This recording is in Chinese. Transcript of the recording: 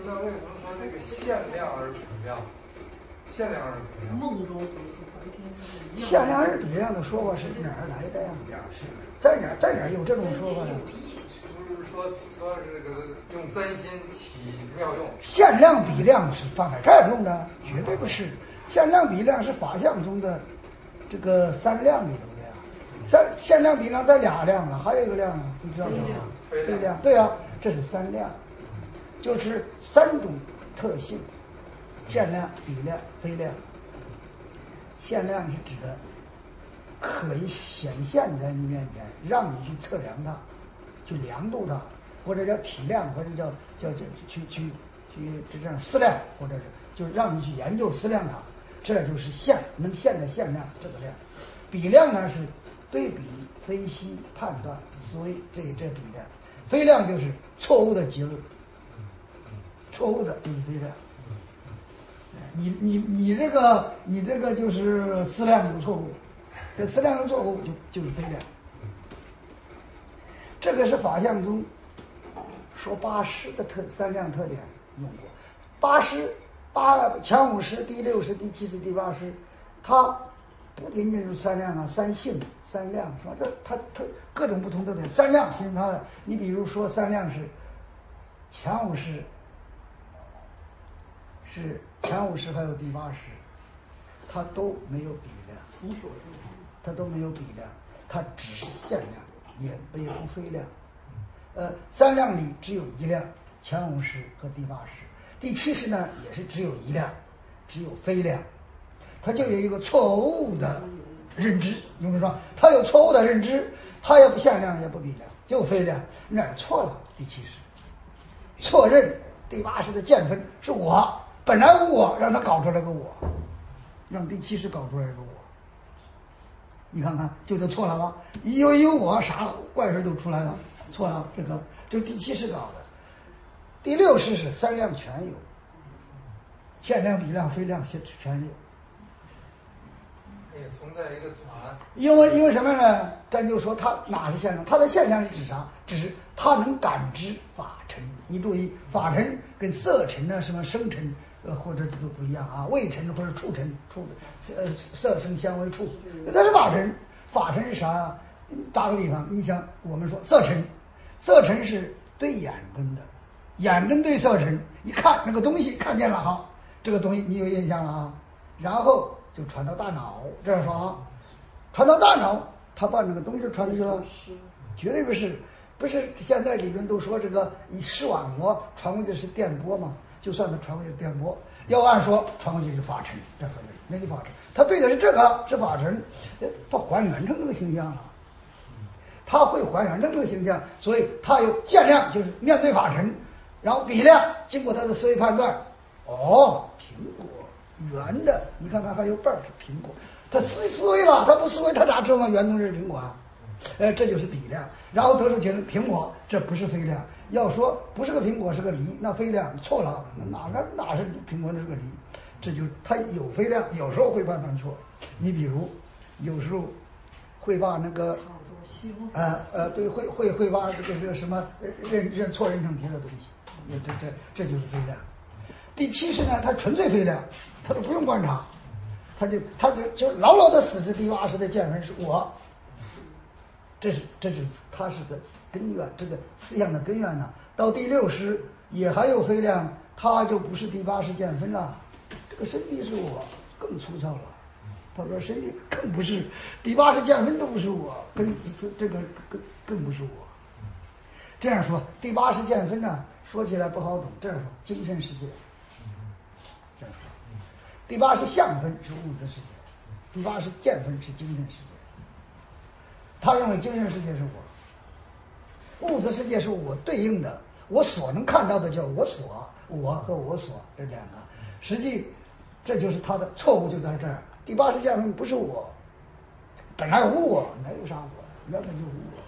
那为什么说这个限量而比量？限量而比量。 梦中限量而比量的说法是哪儿来的呀？在哪儿有这种说法呢？ 不是说是这个用真心起妙用。 限量比量是放在这儿用的，绝对不是。限量比量是法相中的这个三量里头的呀。限量比量在俩量了，还有一个量，你知道什么？非量。对啊，这是三量，就是三种特性：限量、比量、非量。限量是指的可以显现在你面前，让你去测量它，去量度它，或者叫体量，或者叫去这样思量，或者是就是让你去研究思量它，这就是能现的限量这个量。比量呢是对比、分析、判断、思维，这比量。非量就是错误的结论，错误的就是非量。你这个就是思量有错误，这思量有错误就是非量。这个是法相中说八识的三量特点用过。八识前五识、第六识、第七识、第八识，它不仅仅是三量啊，三性、三量，是吧？它各种不同的点，三量形成它的。你比如说三量是前五识。是前五识还有第八识，它都没有比量，它都没有比量，它只是限量，也不非量。三量里只有一量，前五识和第八识，第七识呢也是只有一量，只有非量，它就有一个错误的认知。你们说，它有错误的认知，它也不限量也不比量，就非量，哪儿错了？第七识错认第八识的见分是我。本来无我，让他搞出来个我，让第七识搞出来个我，你看看就错了吧？有我，啥怪事都出来了，错了。这第七识搞的。第六识是三量全有，限量、比量、非量全有。 也存在一个船。 因为什么呢？咱就说它哪是限量？它的限量是指啥？指它能感知法尘。你注意，法尘跟色尘啊、什么声尘。或者都不一样啊，味尘或者触尘，色声香味触，那是法尘。法尘是啥啊？打个比方，你像我们说色尘，色尘是对眼根的，眼根对色尘，一看那个东西看见了哈，这个东西你有印象了啊，然后就传到大脑，这样说啊，传到大脑，他把那个东西就传出去了，绝对不是。不是现在理论都说这个以视网膜传过去是电波嘛？就算它传过去电波，要按说传过去是法尘，这合理，那就法尘。他对的是这个，是法尘，他还原成这个形象了，他会还原成这个形象，所以他有限量，就是面对法尘，然后比量，经过他的思维判断，哦，苹果圆的，你看看还有瓣儿是苹果，他思维了，他不思维，他咋知道圆东西是苹果啊？这就是比量，然后得出结论，苹果这不是非量。要说不是个苹果是个梨，那非量错了，哪是苹果，那是个梨，这就它有非量，有时候会判断错。你比如有时候会把那个对，会把这个什么认错认成别的东西，这就是非量。第七识呢，它纯粹非量，它都不用观察，他就牢牢的死执第八识的见分是我。这是它是个根源，这个思想的根源呢。到第六识也还有非量，它就不是第八识见分了。这个身体是我，更粗糙了。他说身体更不是，第八识见分都不是我，这个更不是我。这样说，第八识见分呢，说起来不好懂。这样说，精神世界。这样说，第八识相分是物质世界，第八识见分是精神世界。他认为精神世界是我，物质世界是我对应的，我所能看到的叫我所，我和我所这两个，实际这就是他的错误就在这儿。第八识见分不是我，本来无我，哪有啥我，原本就无我。